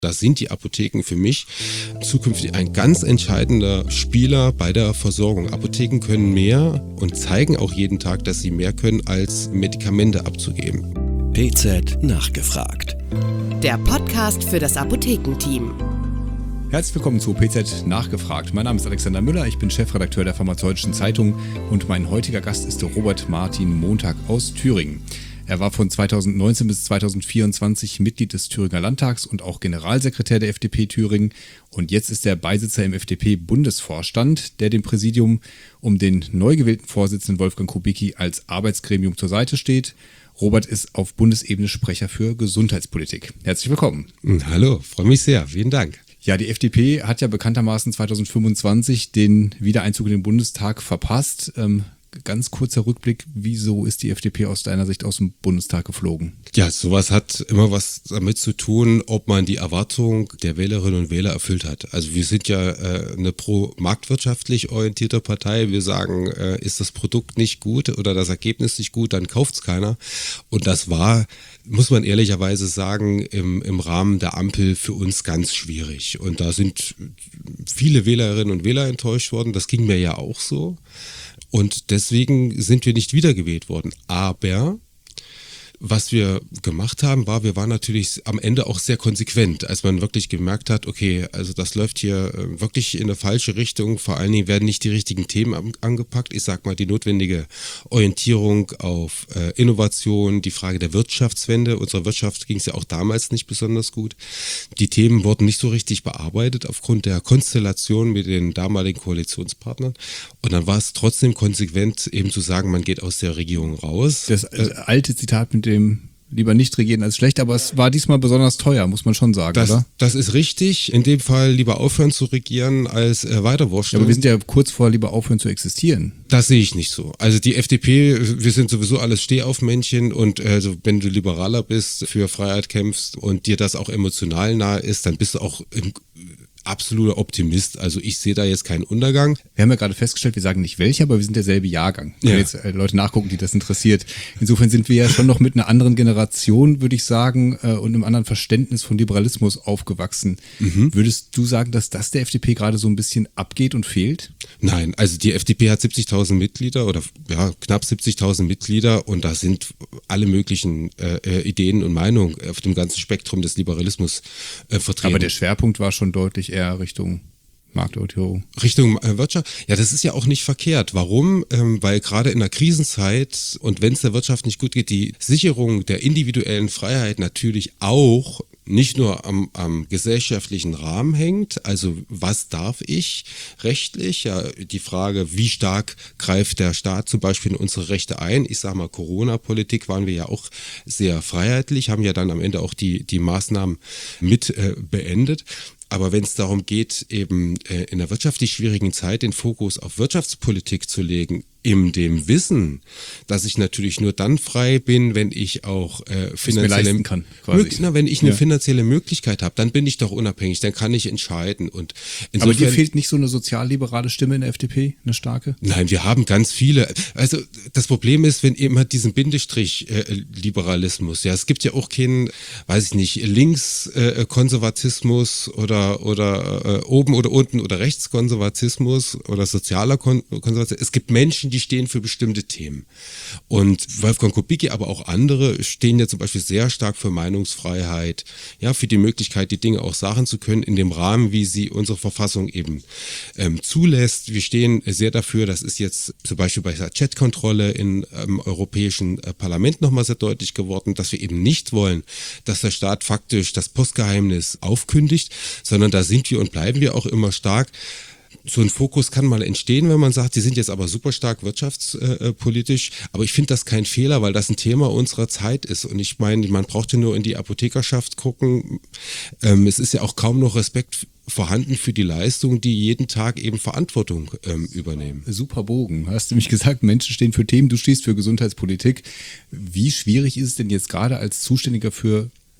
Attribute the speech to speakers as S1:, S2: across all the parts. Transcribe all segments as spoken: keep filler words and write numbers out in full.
S1: Da sind die Apotheken für mich zukünftig ein ganz entscheidender Spieler bei der Versorgung. Apotheken können mehr und zeigen auch jeden Tag, dass sie mehr können, als Medikamente abzugeben.
S2: P Z nachgefragt.
S3: Der Podcast für das Apothekenteam.
S4: Herzlich willkommen zu P Z nachgefragt. Mein Name ist Alexander Müller, ich bin Chefredakteur der Pharmazeutischen Zeitung und mein heutiger Gast ist der Robert Martin Montag aus Thüringen. Er war von zweitausendneunzehn bis zweitausendvierundzwanzig Mitglied des Thüringer Landtags und auch Generalsekretär der F D P Thüringen. Und jetzt ist er Beisitzer im F D P-Bundesvorstand, der dem Präsidium um den neu gewählten Vorsitzenden Wolfgang Kubicki als Arbeitsgremium zur Seite steht. Robert ist auf Bundesebene Sprecher für Gesundheitspolitik. Herzlich willkommen.
S1: Hallo, freue mich sehr. Vielen Dank.
S4: Ja, die F D P hat ja bekanntermaßen zweitausendfünfundzwanzig den Wiedereinzug in den Bundestag verpasst. Ähm, Ganz kurzer Rückblick, wieso ist die F D P aus deiner Sicht aus dem Bundestag geflogen?
S1: Ja, sowas hat immer was damit zu tun, ob man die Erwartung der Wählerinnen und Wähler erfüllt hat. Also wir sind ja äh, eine pro-marktwirtschaftlich orientierte Partei. Wir sagen, äh, ist das Produkt nicht gut oder das Ergebnis nicht gut, dann kauft's keiner. Und das war, muss man ehrlicherweise sagen, im, im Rahmen der Ampel für uns ganz schwierig. Und da sind viele Wählerinnen und Wähler enttäuscht worden. Das ging mir ja auch so. Und deswegen sind wir nicht wiedergewählt worden. Aber was wir gemacht haben, war, wir waren natürlich am Ende auch sehr konsequent, als man wirklich gemerkt hat, okay, also das läuft hier wirklich in eine falsche Richtung. Vor allen Dingen werden nicht die richtigen Themen angepackt. Ich sag mal, die notwendige Orientierung auf äh, Innovation, die Frage der Wirtschaftswende. Unserer Wirtschaft ging es ja auch damals nicht besonders gut. Die Themen wurden nicht so richtig bearbeitet aufgrund der Konstellation mit den damaligen Koalitionspartnern. Und dann war es trotzdem konsequent, eben zu sagen, man geht aus der Regierung raus.
S4: Das äh, alte Zitat mit dem lieber nicht regieren als schlecht, aber es war diesmal besonders teuer, muss man schon sagen,
S1: das,
S4: oder?
S1: Das ist richtig. In dem Fall lieber aufhören zu regieren als äh, weiterwurschteln.
S4: Ja, aber wir sind ja kurz vor lieber aufhören zu existieren.
S1: Das sehe ich nicht so. Also die F D P, wir sind sowieso alles Stehaufmännchen und also wenn du Liberaler bist, für Freiheit kämpfst und dir das auch emotional nahe ist, dann bist du auch im absoluter Optimist. Also ich sehe da jetzt keinen Untergang.
S4: Wir haben ja gerade festgestellt, wir sagen nicht welcher, aber wir sind derselbe Jahrgang. Wenn
S1: ja.
S4: jetzt äh, Leute nachgucken, die das interessiert. Insofern sind wir ja schon noch mit einer anderen Generation, würde ich sagen, äh, und einem anderen Verständnis von Liberalismus aufgewachsen. Mhm. Würdest du sagen, dass das der F D P gerade so ein bisschen abgeht und fehlt?
S1: Nein, also die F D P hat siebzigtausend Mitglieder oder ja knapp siebzigtausend Mitglieder und da sind alle möglichen äh, Ideen und Meinungen auf dem ganzen Spektrum des Liberalismus äh, vertreten.
S4: Aber der Schwerpunkt war schon deutlich eher Richtung Marktorientierung.
S1: Richtung äh, Wirtschaft. Ja, das ist ja auch nicht verkehrt. Warum? Ähm, weil gerade in der Krisenzeit und wenn es der Wirtschaft nicht gut geht, die Sicherung der individuellen Freiheit natürlich auch nicht nur am, am gesellschaftlichen Rahmen hängt, also was darf ich rechtlich, ja die Frage, wie stark greift der Staat zum Beispiel in unsere Rechte ein, ich sage mal Corona-Politik waren wir ja auch sehr freiheitlich, haben ja dann am Ende auch die, die Maßnahmen mit äh, beendet. Aber wenn es darum geht, eben äh, in einer wirtschaftlich schwierigen Zeit den Fokus auf Wirtschaftspolitik zu legen, in dem Wissen, dass ich natürlich nur dann frei bin, wenn ich auch äh, finanzielle
S4: kann, quasi.
S1: Mög- na, wenn ich eine
S4: ja.
S1: finanzielle Möglichkeit habe, dann bin ich doch unabhängig, dann kann ich entscheiden. Und insofern,
S4: aber dir fehlt nicht so eine sozialliberale Stimme in der F D P, eine starke?
S1: Nein, wir haben ganz viele. Also das Problem ist, wenn eben hat diesen Bindestrich äh, Liberalismus. Ja, es gibt ja auch keinen, weiß ich nicht, Linkskonservatismus äh, oder oder äh, oben oder unten oder Rechtskonservatismus oder sozialer Kon- Konservatismus. Es gibt Menschen, die stehen für bestimmte Themen. Und Wolfgang Kubicki, aber auch andere stehen ja zum Beispiel sehr stark für Meinungsfreiheit, ja, für die Möglichkeit, die Dinge auch sagen zu können in dem Rahmen, wie sie unsere Verfassung eben ähm, zulässt. Wir stehen sehr dafür, das ist jetzt zum Beispiel bei der Chatkontrolle im ähm, Europäischen äh, Parlament nochmal sehr deutlich geworden, dass wir eben nicht wollen, dass der Staat faktisch das Postgeheimnis aufkündigt, sondern da sind wir und bleiben wir auch immer stark. So ein Fokus kann mal entstehen, wenn man sagt, die sind jetzt aber super stark wirtschaftspolitisch. Aber ich finde das kein Fehler, weil das ein Thema unserer Zeit ist. Und ich meine, man braucht ja nur in die Apothekerschaft gucken. Ähm, es ist ja auch kaum noch Respekt vorhanden für die Leistung, die jeden Tag eben Verantwortung ähm, übernehmen.
S4: Super Bogen. Hast du nämlich gesagt, Menschen stehen für Themen, du stehst für Gesundheitspolitik. Wie schwierig ist es denn jetzt gerade als Zuständiger für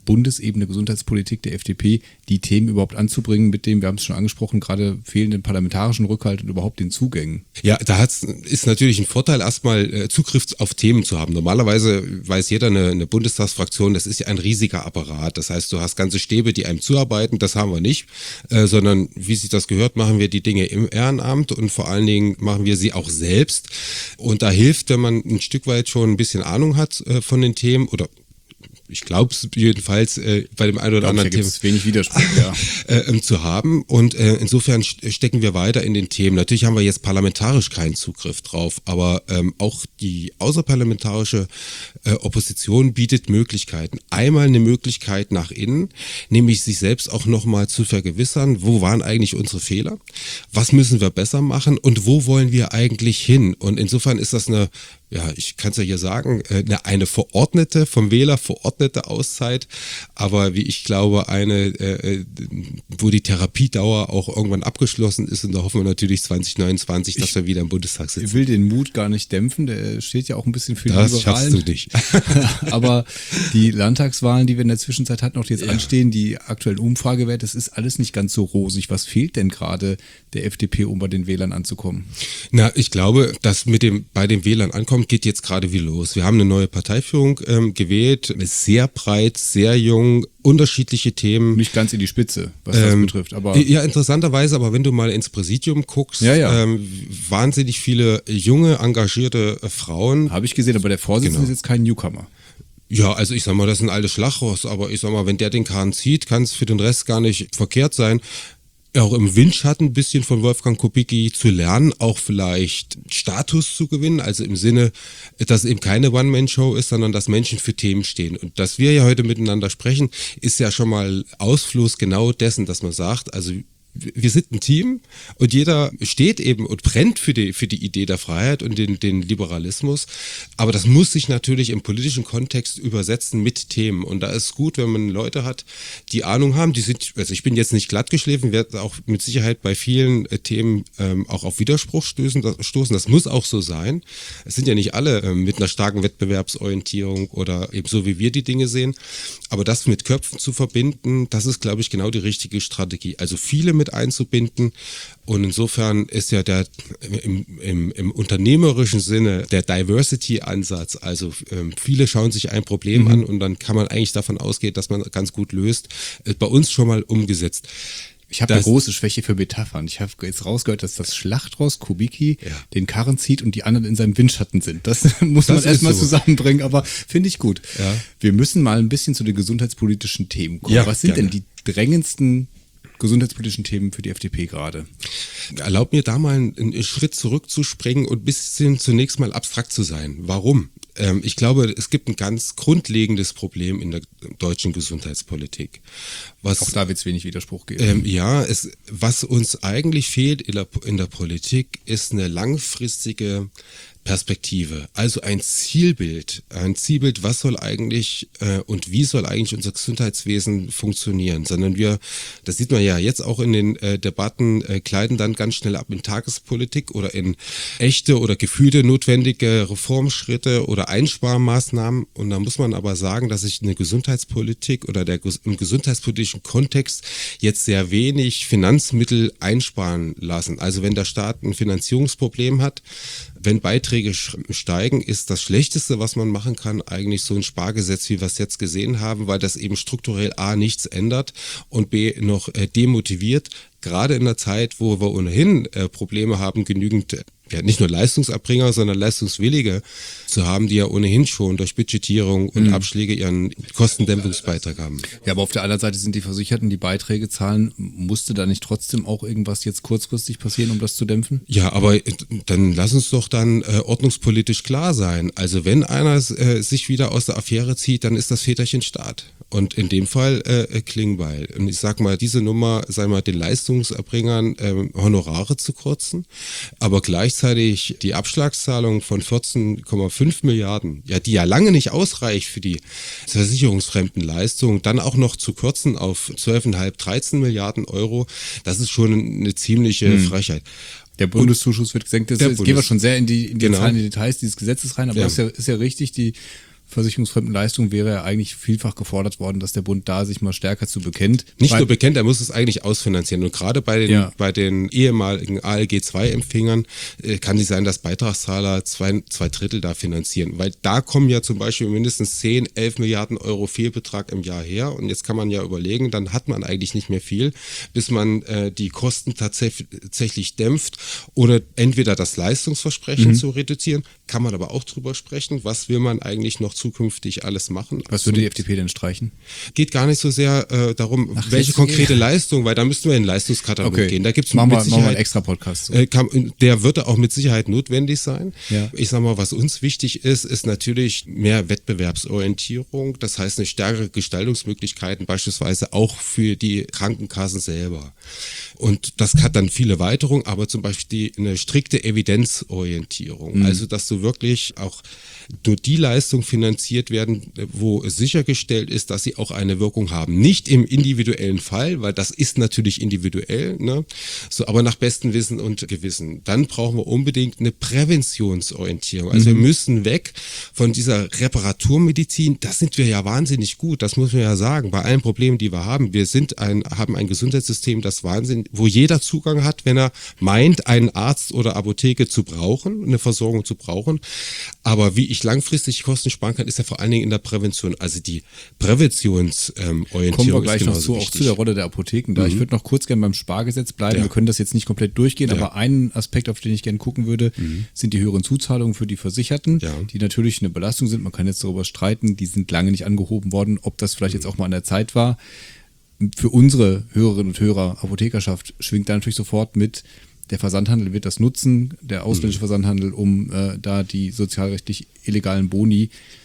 S4: Bundesebene Gesundheitspolitik der F D P, die Themen überhaupt anzubringen, mit dem, wir haben es schon angesprochen, gerade fehlenden parlamentarischen Rückhalt und überhaupt den Zugängen?
S1: Ja, da hat's, ist natürlich ein Vorteil, erstmal äh, Zugriff auf Themen zu haben. Normalerweise weiß jeder, eine, eine Bundestagsfraktion, das ist ja ein riesiger Apparat. Das heißt, du hast ganze Stäbe, die einem zuarbeiten, das haben wir nicht, äh, sondern wie sich das gehört, machen wir die Dinge im Ehrenamt und vor allen Dingen machen wir sie auch selbst. Und da hilft, wenn man ein Stück weit schon ein bisschen Ahnung hat äh, von den Themen oder ich glaube es jedenfalls äh, bei dem einen oder
S4: Glaub,
S1: anderen
S4: Thema wenig Widerspruch, ja.
S1: äh, zu haben und äh, insofern stecken wir weiter in den Themen. Natürlich haben wir jetzt parlamentarisch keinen Zugriff drauf, aber ähm, auch die außerparlamentarische äh, Opposition bietet Möglichkeiten. Einmal eine Möglichkeit nach innen, nämlich sich selbst auch nochmal zu vergewissern, wo waren eigentlich unsere Fehler, was müssen wir besser machen und wo wollen wir eigentlich hin. Und insofern ist das eine, ja, ich kann es ja hier sagen, eine, eine verordnete, vom Wähler verordnete Auszeit, aber wie ich glaube, eine, äh, wo die Therapiedauer auch irgendwann abgeschlossen ist und da hoffen wir natürlich zwanzig neunundzwanzig, dass ich wir wieder im Bundestag sitzen.
S4: Ich will den Mut gar nicht dämpfen, der steht ja auch ein bisschen für die
S1: das
S4: Liberalen.
S1: Das schaffst du nicht.
S4: Aber die Landtagswahlen, die wir in der Zwischenzeit hatten, noch die jetzt ja. anstehen, die aktuellen Umfragewerte, das ist alles nicht ganz so rosig. Was fehlt denn gerade der F D P, um bei den Wählern anzukommen?
S1: Na, ich glaube, dass mit dem bei den Wählern ankommt, geht jetzt gerade wie los. Wir haben eine neue Parteiführung ähm, gewählt, sehr breit, sehr jung, unterschiedliche Themen.
S4: Nicht ganz in die Spitze, was das ähm, betrifft. Aber
S1: ja, interessanterweise, aber wenn du mal ins Präsidium guckst,
S4: ja, ja.
S1: Ähm, wahnsinnig viele junge, engagierte äh, Frauen.
S4: Habe ich gesehen, aber der Vorsitzende genau. ist jetzt kein Newcomer.
S1: Ja, also ich sag mal, das ist ein altes Schlagwort, aber ich sag mal, wenn der den Kahn zieht, kann es für den Rest gar nicht verkehrt sein. Auch im Windschatten ein bisschen von Wolfgang Kubicki zu lernen, auch vielleicht Status zu gewinnen, also im Sinne, dass eben keine One-Man-Show ist, sondern dass Menschen für Themen stehen. Und dass wir ja heute miteinander sprechen, ist ja schon mal Ausfluss genau dessen, dass man sagt, also wir sind ein Team und jeder steht eben und brennt für die, für die Idee der Freiheit und den, den Liberalismus. Aber das muss sich natürlich im politischen Kontext übersetzen mit Themen. Und da ist es gut, wenn man Leute hat, die Ahnung haben. Die sind, also ich bin jetzt nicht glatt geschliffen, werde auch mit Sicherheit bei vielen äh, Themen ähm, auch auf Widerspruch stößen, das, stoßen. Das muss auch so sein. Es sind ja nicht alle ähm, mit einer starken Wettbewerbsorientierung oder eben so, wie wir die Dinge sehen. Aber das mit Köpfen zu verbinden, das ist, glaube ich, genau die richtige Strategie. Also viele mit einzubinden und insofern ist ja der im, im, im unternehmerischen Sinne der Diversity-Ansatz, also ähm, viele schauen sich ein Problem mhm. an und dann kann man eigentlich davon ausgehen, dass man ganz gut löst, äh, bei uns schon mal umgesetzt.
S4: Ich habe eine große Schwäche für Metaphern. Ich habe jetzt rausgehört, dass das Schlachtross Kubicki ja. den Karren zieht und die anderen in seinem Windschatten sind. Das muss das man erstmal so. zusammenbringen, aber finde ich gut. Ja. Wir müssen mal ein bisschen zu den gesundheitspolitischen Themen kommen. Ja, Was sind gerne. denn die drängendsten gesundheitspolitischen Themen für die F D P gerade?
S1: Erlaubt mir da mal einen, einen Schritt zurückzuspringen und ein bisschen zunächst mal abstrakt zu sein. Warum? Ähm, ich glaube, es gibt ein ganz grundlegendes Problem in der deutschen Gesundheitspolitik. Was,
S4: Auch da wird es wenig Widerspruch geben.
S1: Ähm, ja, es, was uns eigentlich fehlt in der, in der Politik, ist eine langfristige Perspektive, also ein Zielbild, ein Zielbild, was soll eigentlich äh, und wie soll eigentlich unser Gesundheitswesen funktionieren, sondern wir, das sieht man ja jetzt auch in den äh, Debatten, äh, gleiten dann ganz schnell ab in Tagespolitik oder in echte oder gefühlte notwendige Reformschritte oder Einsparmaßnahmen und da muss man aber sagen, dass sich eine Gesundheitspolitik oder der im gesundheitspolitischen Kontext jetzt sehr wenig Finanzmittel einsparen lassen. Also wenn der Staat ein Finanzierungsproblem hat, wenn Beiträge steigen, ist das Schlechteste, was man machen kann, eigentlich so ein Spargesetz, wie wir es jetzt gesehen haben, weil das eben strukturell A nichts ändert und B noch äh, demotiviert, gerade in der Zeit, wo wir ohnehin äh, Probleme haben, genügend ja, nicht nur Leistungserbringer, sondern Leistungswillige zu haben, die ja ohnehin schon durch Budgetierung und mhm. Abschläge ihren Kostendämpfungsbeitrag haben.
S4: Ja, aber auf der anderen Seite sind die Versicherten, die Beiträge zahlen. Musste da nicht trotzdem auch irgendwas jetzt kurzfristig passieren, um das zu dämpfen?
S1: Ja, aber dann lass uns doch dann äh, ordnungspolitisch klar sein. Also wenn einer äh, sich wieder aus der Affäre zieht, dann ist das Väterchen Staat. Und in dem Fall äh, Klingbeil. Und ich sag mal, diese Nummer, sei mal, den Leistungserbringern äh, Honorare zu kürzen, aber gleichzeitig die Abschlagszahlung von vierzehn Komma fünf Milliarden, ja, die ja lange nicht ausreicht für die versicherungsfremden Leistungen, dann auch noch zu kürzen auf zwölf Komma fünf, dreizehn Milliarden Euro, das ist schon eine ziemliche hm. Frechheit.
S4: Der Bundeszuschuss wird gesenkt. Das, jetzt gehen wir schon sehr in die, in die
S1: genau.
S4: Zahlen, in die Details dieses Gesetzes rein, aber ja. das ist ja, ist ja richtig, die versicherungsfremden Leistungen wäre ja eigentlich vielfach gefordert worden, dass der Bund da sich mal stärker zu bekennt.
S1: Nicht
S4: Weil,
S1: nur bekennt, er muss es eigentlich ausfinanzieren. Und gerade bei den,
S4: ja.
S1: bei den ehemaligen A L G zwei Empfängern äh, kann es sein, dass Beitragszahler zwei, zwei Drittel da finanzieren. Weil da kommen ja zum Beispiel mindestens zehn, elf Milliarden Euro Fehlbetrag im Jahr her. Und jetzt kann man ja überlegen, dann hat man eigentlich nicht mehr viel, bis man äh, die Kosten tatsächlich dämpft oder entweder das Leistungsversprechen mhm. zu reduzieren, kann man aber auch drüber sprechen, was will man eigentlich noch zukünftig alles machen.
S4: Was würde die F D P denn streichen?
S1: Geht gar nicht so sehr äh, darum,
S4: Ach,
S1: welche konkrete Leistung, weil da müssten wir in den Leistungskatalog
S4: okay.
S1: gehen. Da gibt's
S4: machen
S1: mit
S4: wir,
S1: Sicherheit
S4: machen wir einen extra Podcast. So.
S1: Äh, kann, der wird auch mit Sicherheit notwendig sein.
S4: Ja.
S1: Ich sag mal, was uns wichtig ist, ist natürlich mehr Wettbewerbsorientierung. Das heißt, eine stärkere Gestaltungsmöglichkeiten, beispielsweise auch für die Krankenkassen selber. Und das hat dann viele Weiterungen, aber zum Beispiel die, eine strikte Evidenzorientierung. Mhm. Also, dass du wirklich auch nur die Leistungen finanziert werden, wo sichergestellt ist, dass sie auch eine Wirkung haben. Nicht im individuellen Fall, weil das ist natürlich individuell, ne? So, aber nach bestem Wissen und Gewissen. Dann brauchen wir unbedingt eine Präventionsorientierung. Also mhm. wir müssen weg von dieser Reparaturmedizin. Da sind wir ja wahnsinnig gut. Das muss man ja sagen. Bei allen Problemen, die wir haben. Wir sind ein, haben ein Gesundheitssystem, das Wahnsinn, wo jeder Zugang hat, wenn er meint, einen Arzt oder Apotheke zu brauchen, eine Versorgung zu brauchen. Aber wie ich langfristig Kosten sparen kann, ist ja vor allen Dingen in der Prävention. Also die Präventionsorientierung ähm,
S4: Kommen wir gleich noch zu,
S1: wichtig.
S4: auch zu der Rolle der Apotheken da. Mhm. Ich würde noch kurz gerne beim Spargesetz bleiben. Ja. Wir können das jetzt nicht komplett durchgehen, ja. aber einen Aspekt, auf den ich gerne gucken würde, mhm. sind die höheren Zuzahlungen für die Versicherten, ja. die natürlich eine Belastung sind. Man kann jetzt darüber streiten, die sind lange nicht angehoben worden, ob das vielleicht mhm. jetzt auch mal an der Zeit war. Für unsere Hörerinnen und Hörer, Apothekerschaft, schwingt da natürlich sofort mit, der Versandhandel wird das nutzen, der ausländische mhm. Versandhandel, um äh, da die sozialrechtlich illegalen Boni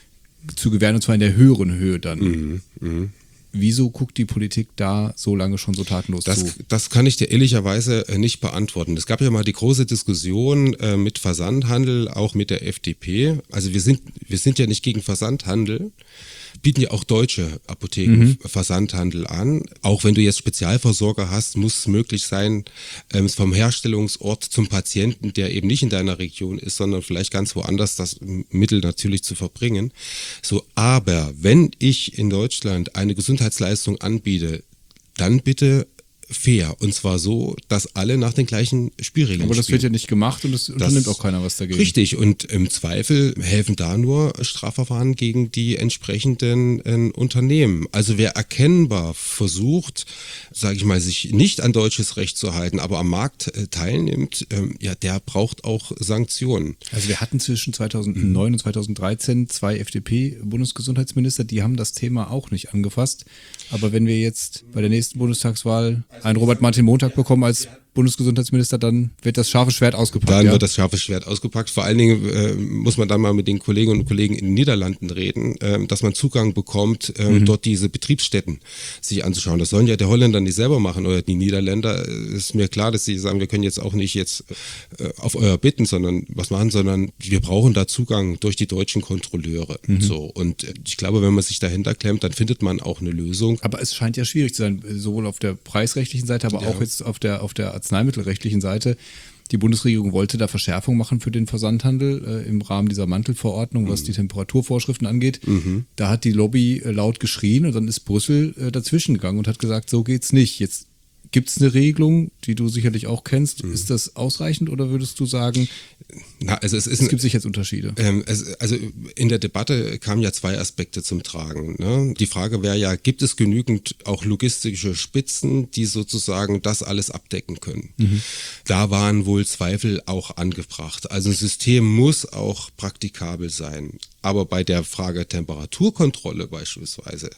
S4: zu gewähren, und zwar in der höheren Höhe dann. Mhm. Mhm. Wieso guckt die Politik da so lange schon so tatenlos
S1: das,
S4: zu?
S1: Das kann ich dir ehrlicherweise nicht beantworten. Es gab ja mal die große Diskussion äh, mit Versandhandel, auch mit der F D P. Also wir sind, wir sind ja nicht gegen Versandhandel, bieten ja auch deutsche Apotheken mhm. Versandhandel an. Auch wenn du jetzt Spezialversorger hast, muss es möglich sein, ähm, vom Herstellungsort zum Patienten, der eben nicht in deiner Region ist, sondern vielleicht ganz woanders, das Mittel natürlich zu verbringen. So, aber wenn ich in Deutschland eine Gesundheitsleistung anbiete, dann bitte fair. Und zwar so, dass alle nach den gleichen Spielregeln
S4: Aber das
S1: spielen.
S4: wird ja nicht gemacht und es unternimmt auch keiner was dagegen.
S1: Richtig. Und im Zweifel helfen da nur Strafverfahren gegen die entsprechenden äh, Unternehmen. Also wer erkennbar versucht, sage ich mal, sich nicht an deutsches Recht zu halten, aber am Markt äh, teilnimmt, äh, ja, der braucht auch Sanktionen.
S4: Also wir hatten zwischen zweitausendneun mhm. und zweitausenddreizehn zwei F D P-Bundesgesundheitsminister, die haben das Thema auch nicht angefasst. Aber wenn wir jetzt bei der nächsten Bundestagswahl einen Robert Martin Montag bekommen als Bundesgesundheitsminister, dann wird das scharfe Schwert ausgepackt.
S1: Dann
S4: ja?
S1: wird das scharfe Schwert ausgepackt. Vor allen Dingen äh, muss man dann mal mit den Kolleginnen und Kollegen in den Niederlanden reden, äh, dass man Zugang bekommt, äh, mhm. dort diese Betriebsstätten sich anzuschauen. Das sollen ja die Holländer nicht selber machen oder die Niederländer. Ist mir klar, dass sie sagen, wir können jetzt auch nicht jetzt äh, auf euer bitten, sondern was machen, sondern wir brauchen da Zugang durch die deutschen Kontrolleure. Mhm. So, und äh, ich glaube, wenn man sich dahinter klemmt, dann findet man auch eine Lösung.
S4: Aber es scheint ja schwierig zu sein, sowohl auf der preisrechtlichen Seite, aber ja. auch jetzt auf der auf der arzneimittelrechtlichen Seite. Die Bundesregierung wollte da Verschärfung machen für den Versandhandel äh, im Rahmen dieser Mantelverordnung, was mhm. die Temperaturvorschriften angeht. Mhm. Da hat die Lobby äh, laut geschrien und dann ist Brüssel äh, dazwischen gegangen und hat gesagt, so geht's nicht. Jetzt gibt es eine Regelung, die du sicherlich auch kennst. Mhm. Ist das ausreichend oder würdest du sagen,
S1: Na, also es, ist
S4: es gibt sicher jetzt Unterschiede?
S1: Ähm, es, also in der Debatte kamen ja zwei Aspekte zum Tragen. Ne? Die Frage wäre ja, gibt es genügend auch logistische Spitzen, die sozusagen das alles abdecken können? Mhm. Da waren wohl Zweifel auch angebracht. Also ein System muss auch praktikabel sein. Aber bei der Frage Temperaturkontrolle beispielsweise,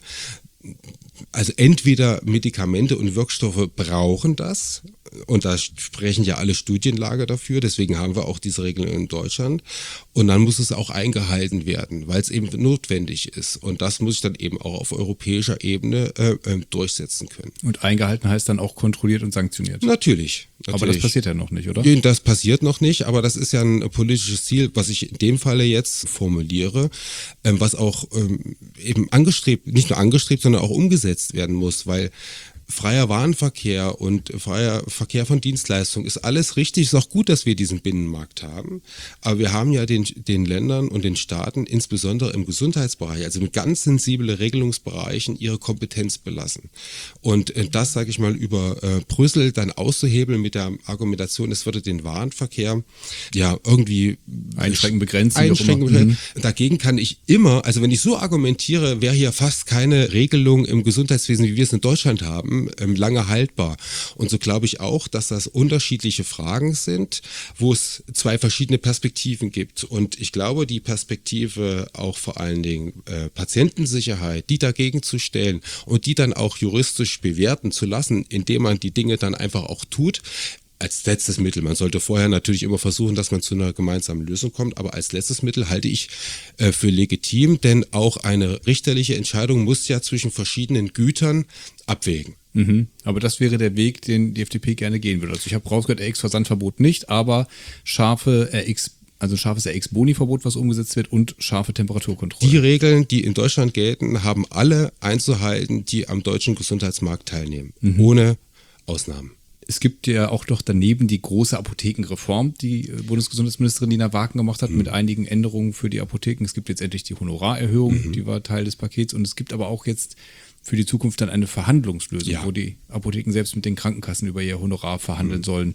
S1: also entweder Medikamente und Wirkstoffe brauchen das, und da sprechen ja alle Studienlager dafür, deswegen haben wir auch diese Regeln in Deutschland, und dann muss es auch eingehalten werden, weil es eben notwendig ist, und das muss ich dann eben auch auf europäischer Ebene äh, äh, durchsetzen können.
S4: Und eingehalten heißt dann auch kontrolliert und sanktioniert?
S1: Natürlich. Natürlich.
S4: Aber das passiert ja noch nicht, oder?
S1: Das passiert noch nicht, aber das ist ja ein politisches Ziel, was ich in dem Falle jetzt formuliere, ähm, was auch ähm, eben angestrebt, nicht nur angestrebt, sondern auch umgesetzt werden muss, weil freier Warenverkehr und freier Verkehr von Dienstleistungen ist alles richtig. Ist auch gut, dass wir diesen Binnenmarkt haben. Aber wir haben ja den, den Ländern und den Staaten, insbesondere im Gesundheitsbereich, also mit ganz sensiblen Regelungsbereichen, ihre Kompetenz belassen. Und äh, das, sage ich mal, über äh, Brüssel dann auszuhebeln mit der Argumentation, es würde den Warenverkehr ja irgendwie
S4: einschränken, begrenzen.
S1: Einschränken, begrenzen. Mhm. Dagegen kann ich immer, also wenn ich so argumentiere, wäre hier fast keine Regelung im Gesundheitswesen, wie wir es in Deutschland haben, lange haltbar. Und so glaube ich auch, dass das unterschiedliche Fragen sind, wo es zwei verschiedene Perspektiven gibt. Und ich glaube, die Perspektive auch vor allen Dingen äh, Patientensicherheit, die dagegen zu stellen und die dann auch juristisch bewerten zu lassen, indem man die Dinge dann einfach auch tut, als letztes Mittel. Man sollte vorher natürlich immer versuchen, dass man zu einer gemeinsamen Lösung kommt, aber als letztes Mittel halte ich äh, für legitim, denn auch eine richterliche Entscheidung muss ja zwischen verschiedenen Gütern abwägen.
S4: Mhm. Aber das wäre der Weg, den die F D P gerne gehen würde. Also ich habe rausgehört, R X-Versandverbot nicht, aber scharfe R X, also scharfes R X-Boni-Verbot, was umgesetzt wird, und scharfe Temperaturkontrolle.
S1: Die Regeln, die in Deutschland gelten, haben alle einzuhalten, die am deutschen Gesundheitsmarkt teilnehmen, mhm. ohne Ausnahmen.
S4: Es gibt ja auch doch daneben die große Apothekenreform, die Bundesgesundheitsministerin Nina Wagen gemacht hat, mhm. mit einigen Änderungen für die Apotheken. Es gibt jetzt endlich die Honorarerhöhung, mhm. die war Teil des Pakets, und es gibt aber auch jetzt für die Zukunft dann eine Verhandlungslösung, ja. wo die Apotheken selbst mit den Krankenkassen über ihr Honorar verhandeln mhm. sollen.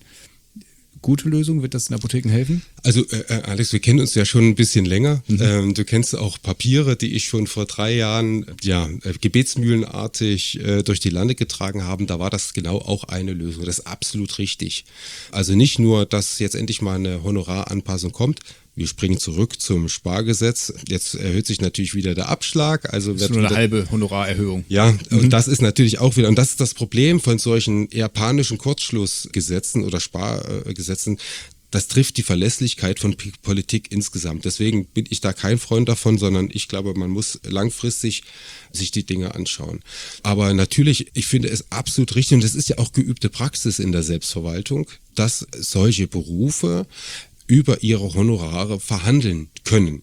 S4: Gute Lösung? Wird das den Apotheken helfen?
S1: Also äh, Alex, wir kennen uns ja schon ein bisschen länger. Mhm. Ähm, du kennst auch Papiere, die ich schon vor drei Jahren ja äh, gebetsmühlenartig äh, durch die Lande getragen habe. Da war das genau auch eine Lösung. Das ist absolut richtig. Also nicht nur, dass jetzt endlich mal eine Honoraranpassung kommt. Wir springen zurück zum Spargesetz. Jetzt erhöht sich natürlich wieder der Abschlag. Also
S4: das
S1: wird
S4: ist nur eine
S1: wieder,
S4: halbe Honorarerhöhung.
S1: Ja, mhm. und das ist natürlich auch wieder, und das ist das Problem von solchen eher panischen Kurzschlussgesetzen oder Spargesetzen. Das trifft die Verlässlichkeit von Politik insgesamt. Deswegen bin ich da kein Freund davon, sondern ich glaube, man muss langfristig sich die Dinge anschauen. Aber natürlich, ich finde es absolut richtig, und das ist ja auch geübte Praxis in der Selbstverwaltung, dass solche Berufe über ihre Honorare verhandeln können.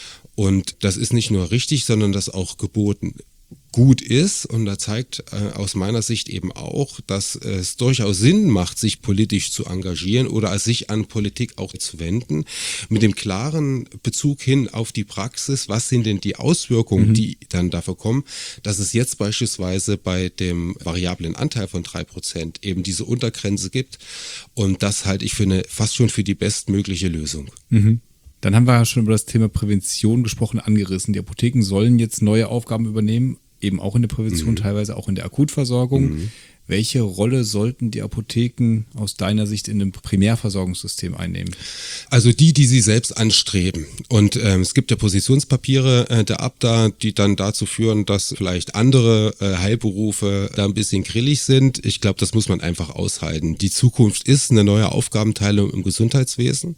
S1: Und das ist nicht nur richtig, sondern das auch geboten gut ist. Und da zeigt äh, aus meiner Sicht eben auch, dass äh, es durchaus Sinn macht, sich politisch zu engagieren oder sich an Politik auch zu wenden, mit dem klaren Bezug hin auf die Praxis. Was sind denn die Auswirkungen, mhm. die dann dafür kommen, dass es jetzt beispielsweise bei dem variablen Anteil von drei Prozent eben diese Untergrenze gibt. Und das halte ich für eine fast schon für die bestmögliche Lösung.
S4: Mhm. Dann haben wir ja schon über das Thema Prävention gesprochen, angerissen. Die Apotheken sollen jetzt neue Aufgaben übernehmen, eben auch in der Prävention, mhm. teilweise auch in der Akutversorgung. Mhm. Welche Rolle sollten die Apotheken aus deiner Sicht in einem Primärversorgungssystem einnehmen?
S1: Also die, die sie selbst anstreben. Und ähm, es gibt ja Positionspapiere äh, der A B D A, die dann dazu führen, dass vielleicht andere äh, Heilberufe da ein bisschen grillig sind. Ich glaube, das muss man einfach aushalten. Die Zukunft ist eine neue Aufgabenteilung im Gesundheitswesen.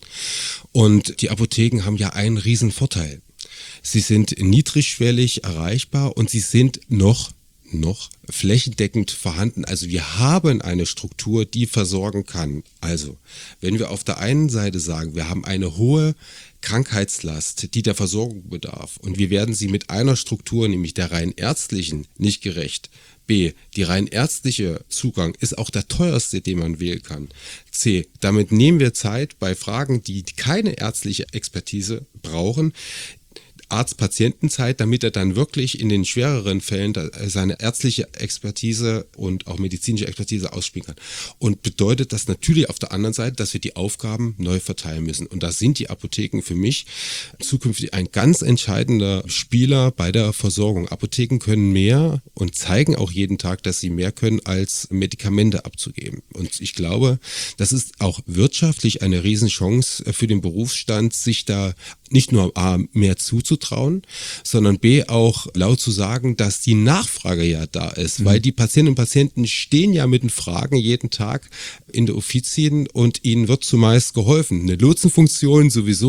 S1: Und die Apotheken haben ja einen riesen Vorteil. Sie sind niedrigschwellig erreichbar und sie sind noch noch flächendeckend vorhanden. Also wir haben eine Struktur, die versorgen kann. Also wenn wir auf der einen Seite sagen, wir haben eine hohe Krankheitslast, die der Versorgung bedarf, und wir werden sie mit einer Struktur, nämlich der rein ärztlichen, nicht gerecht. B, die rein ärztliche Zugang ist auch der teuerste, den man wählen kann. C, damit nehmen wir Zeit bei Fragen, die keine ärztliche Expertise brauchen, Arzt-Patientenzeit, damit er dann wirklich in den schwereren Fällen seine ärztliche Expertise und auch medizinische Expertise ausspielen kann. Und bedeutet das natürlich auf der anderen Seite, dass wir die Aufgaben neu verteilen müssen. Und da sind die Apotheken für mich zukünftig ein ganz entscheidender Spieler bei der Versorgung. Apotheken können mehr und zeigen auch jeden Tag, dass sie mehr können, als Medikamente abzugeben. Und ich glaube, das ist auch wirtschaftlich eine Riesenchance für den Berufsstand, sich da nicht nur A, mehr zuzutrauen, sondern B, auch laut zu sagen, dass die Nachfrage ja da ist, mhm. weil die Patientinnen und Patienten stehen ja mit den Fragen jeden Tag in der Offizien und ihnen wird zumeist geholfen. Eine Lotsenfunktion sowieso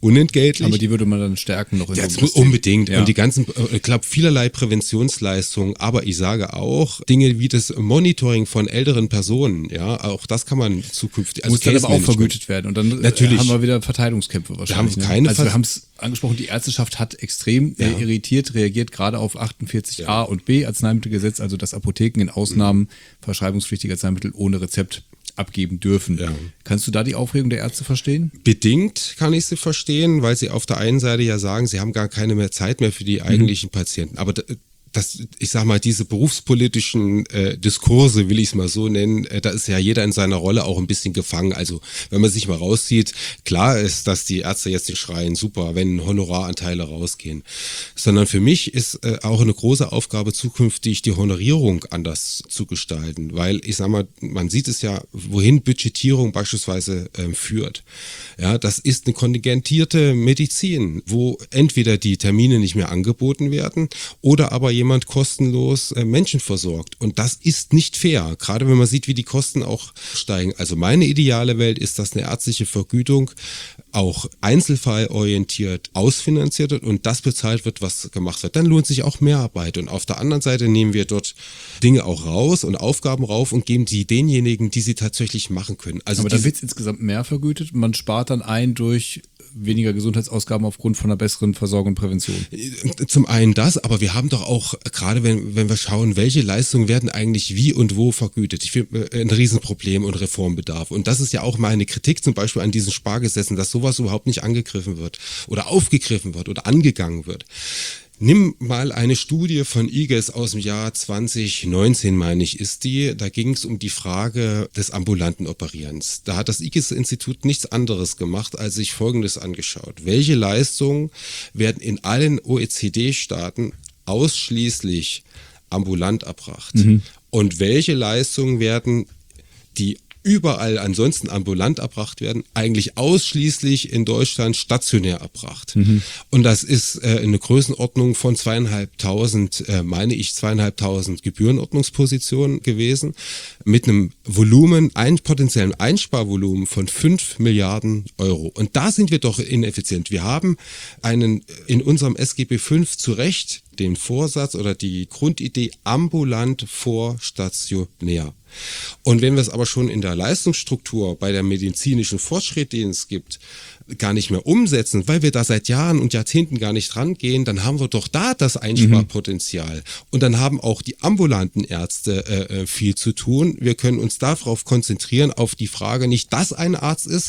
S1: unentgeltlich.
S4: Aber die würde man dann stärken noch in
S1: Das
S4: so einem
S1: unbedingt.
S4: Ja.
S1: Und die ganzen, ich glaube, vielerlei Präventionsleistungen, aber ich sage auch, Dinge wie das Monitoring von älteren Personen, ja, auch das kann man zukünftig, also
S4: muss dann aber auch
S1: Case-Management.
S4: vergütet werden. Und dann
S1: Natürlich.
S4: haben wir wieder Verteilungskämpfe wahrscheinlich.
S1: Wir haben keine
S4: ne? Also wir
S1: Ver-
S4: haben es angesprochen, die Ärzteschaft hat extrem
S1: Ja.
S4: äh, irritiert reagiert, gerade auf achtundvierzig a
S1: Ja.
S4: und b Arzneimittelgesetz, also dass Apotheken in Ausnahmen mhm. verschreibungspflichtige Arzneimittel ohne Rezept abgeben dürfen.
S1: Ja.
S4: Kannst du da die Aufregung der Ärzte verstehen?
S1: Bedingt kann ich sie verstehen, weil sie auf der einen Seite ja sagen, sie haben gar keine mehr Zeit mehr für die eigentlichen mhm. Patienten. Aber das, ich sag mal, diese berufspolitischen äh, Diskurse, will ich es mal so nennen, äh, da ist ja jeder in seiner Rolle auch ein bisschen gefangen. Also wenn man sich mal rauszieht, klar ist, dass die Ärzte jetzt nicht schreien, super, wenn Honoraranteile rausgehen. Sondern für mich ist äh, auch eine große Aufgabe zukünftig, die Honorierung anders zu gestalten. Weil ich sag mal, man sieht es ja, wohin Budgetierung beispielsweise äh, führt. Ja, das ist eine kontingentierte Medizin, wo entweder die Termine nicht mehr angeboten werden oder aber jemand kostenlos äh, Menschen versorgt. Und das ist nicht fair, gerade wenn man sieht, wie die Kosten auch steigen. Also meine ideale Welt ist, dass eine ärztliche Vergütung auch einzelfallorientiert ausfinanziert wird und das bezahlt wird, was gemacht wird. Dann lohnt sich auch Mehrarbeit. Und auf der anderen Seite nehmen wir dort Dinge auch raus und Aufgaben rauf und geben die denjenigen, die sie tatsächlich machen können. Also
S4: aber dann wird es insgesamt mehr vergütet. Man spart dann ein durch weniger Gesundheitsausgaben aufgrund von einer besseren Versorgung und Prävention.
S1: Zum einen das, aber wir haben doch auch, gerade wenn, wenn wir schauen, welche Leistungen werden eigentlich wie und wo vergütet. Ich finde ein Riesenproblem und Reformbedarf. Und das ist ja auch meine Kritik zum Beispiel an diesen Spargesetzen, dass sowas überhaupt nicht angegriffen wird oder aufgegriffen wird oder angegangen wird. Nimm mal eine Studie von I G E S aus dem Jahr zwanzig neunzehn, meine ich, ist die. Da ging es um die Frage des ambulanten Operierens. Da hat das I G E S-Institut nichts anderes gemacht, als sich Folgendes angeschaut. Welche Leistungen werden in allen O E C D-Staaten ausschließlich ambulant erbracht? Mhm. Und welche Leistungen werden, die überall ansonsten ambulant erbracht werden, eigentlich ausschließlich in Deutschland stationär erbracht. Mhm. Und das ist äh, eine Größenordnung von zweieinhalbtausend, äh, meine ich, zweieinhalbtausend Gebührenordnungspositionen gewesen, mit einem Volumen, ein potenziellen Einsparvolumen von fünf Milliarden Euro. Und da sind wir doch ineffizient. Wir haben einen in unserem S G B fünf zu Recht den Vorsatz oder die Grundidee ambulant vor stationär. Und wenn wir es aber schon in der Leistungsstruktur bei der medizinischen Fortschritt, den es gibt, gar nicht mehr umsetzen, weil wir da seit Jahren und Jahrzehnten gar nicht rangehen, dann haben wir doch da das Einsparpotenzial. Mhm. Und dann haben auch die ambulanten Ärzte äh, viel zu tun. Wir können uns darauf konzentrieren, auf die Frage nicht, dass ein Arzt ist,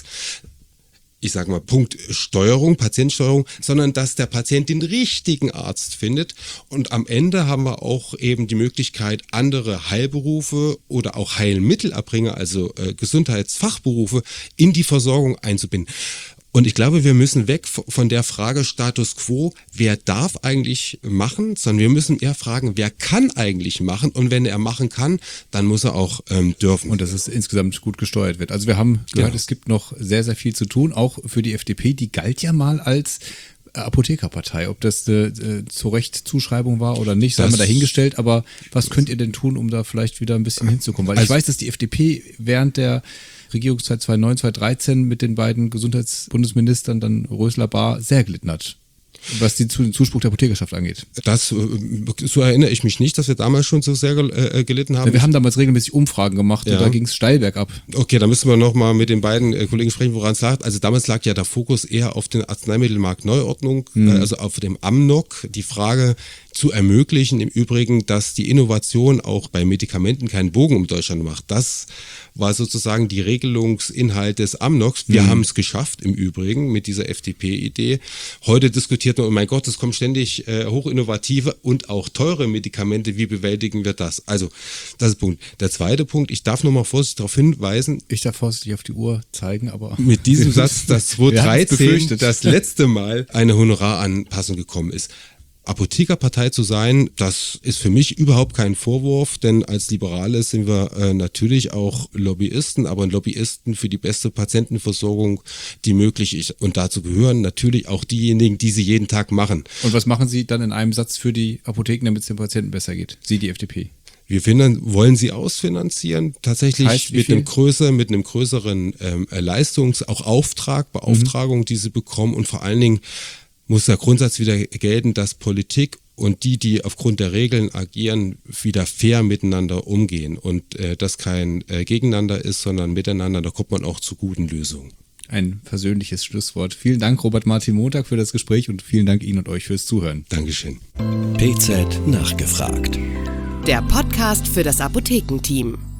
S1: ich sage mal, Punkt Steuerung, Patientensteuerung, sondern dass der Patient den richtigen Arzt findet. Und am Ende haben wir auch eben die Möglichkeit, andere Heilberufe oder auch Heilmittelerbringer, also äh, Gesundheitsfachberufe, in die Versorgung einzubinden. Und ich glaube, wir müssen weg von der Frage Status Quo, wer darf eigentlich machen, sondern wir müssen eher fragen, wer kann eigentlich machen, und wenn er machen kann, dann muss er auch ähm, dürfen.
S4: Und dass es insgesamt gut gesteuert wird. Also wir haben gehört, ja. Es gibt noch sehr, sehr viel zu tun, auch für die F D P, die galt ja mal als Apothekerpartei. Ob das äh, zu Recht Zuschreibung war oder nicht, sei mal dahingestellt, aber was könnt ihr denn tun, um da vielleicht wieder ein bisschen hinzukommen? Weil also, ich weiß, dass die F D P während der Regierungszeit zweitausendneun, zweitausenddreizehn mit den beiden Gesundheitsbundesministern, dann Rösler, Bahr, sehr gelitten hat, was den Zuspruch der Apothekerschaft angeht.
S1: Das, so erinnere ich mich nicht, dass wir damals schon so sehr äh, gelitten haben.
S4: Ja, wir haben damals regelmäßig Umfragen gemacht, ja. Und da ging es steil bergab.
S1: Okay, da müssen wir nochmal mit den beiden äh, Kollegen sprechen, woran es lag. Also damals lag ja der Fokus eher auf den Arzneimittelmarktneuordnung, mhm. äh, also auf dem Amnok. Die Frage zu ermöglichen, im Übrigen, dass die Innovation auch bei Medikamenten keinen Bogen um Deutschland macht. Das war sozusagen die Regelungsinhalt des Amnoks. Wir mhm. haben es geschafft, im Übrigen, mit dieser F D P-Idee. Heute diskutiert man, oh mein Gott, es kommen ständig äh, hochinnovative und auch teure Medikamente. Wie bewältigen wir das? Also, das ist der Punkt. Der zweite Punkt, ich darf nochmal vorsichtig darauf hinweisen.
S4: Ich darf vorsichtig auf die Uhr zeigen, aber...
S1: Mit diesem Satz, dass zweitausenddreizehn das letzte Mal eine Honoraranpassung gekommen ist. Apothekerpartei zu sein, das ist für mich überhaupt kein Vorwurf, denn als Liberale sind wir äh, natürlich auch Lobbyisten, aber Lobbyisten für die beste Patientenversorgung, die möglich ist. Und dazu gehören natürlich auch diejenigen, die sie jeden Tag machen.
S4: Und was machen Sie dann in einem Satz für die Apotheken, damit es den Patienten besser geht? Sie, die F D P?
S1: Wir finan- wollen sie ausfinanzieren, tatsächlich
S4: Heißt, wie
S1: mit
S4: viel?
S1: einem größeren, mit einem größeren ähm, Leistungs-, auch Auftrag, Beauftragung, mhm. die sie bekommen. Und vor allen Dingen muss der Grundsatz wieder gelten, dass Politik und die, die aufgrund der Regeln agieren, wieder fair miteinander umgehen und äh, das kein äh, Gegeneinander ist, sondern miteinander. Da kommt man auch zu guten Lösungen.
S4: Ein persönliches Schlusswort. Vielen Dank, Robert Martin Montag, für das Gespräch und vielen Dank Ihnen und euch fürs Zuhören.
S1: Dankeschön.
S2: P Z nachgefragt.
S3: Der Podcast für das Apothekenteam.